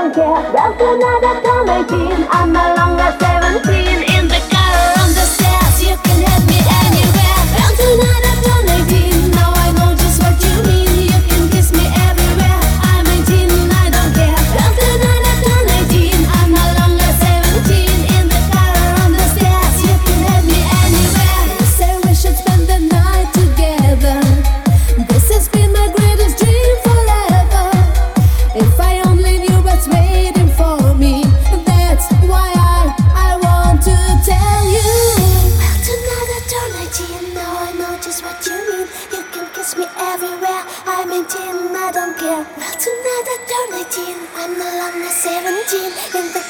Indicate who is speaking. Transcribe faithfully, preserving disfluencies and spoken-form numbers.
Speaker 1: don't care. Well, tonight I turn eighteen, I'm no longer seventeen. In the car, on the stairs, you can have me anywhere. Well, tonight I turn eighteen, now I know just what you mean. You can kiss me everywhere. I'm eighteen, I don't care. Well, tonight I turn eighteen, I'm no longer seventeen. In the car, on the stairs, you can have me anywhere. You say we should spend the night together. This has been my greatest dream forever. If I only knew what's waiting for me, that's why I, I want to tell you. Well, tonight I turn eighteen, now I know just what you mean. You can kiss me everywhere, I'm eighteen, I don't care. Well, tonight I turn eighteen, I'm no longer seventeen. In the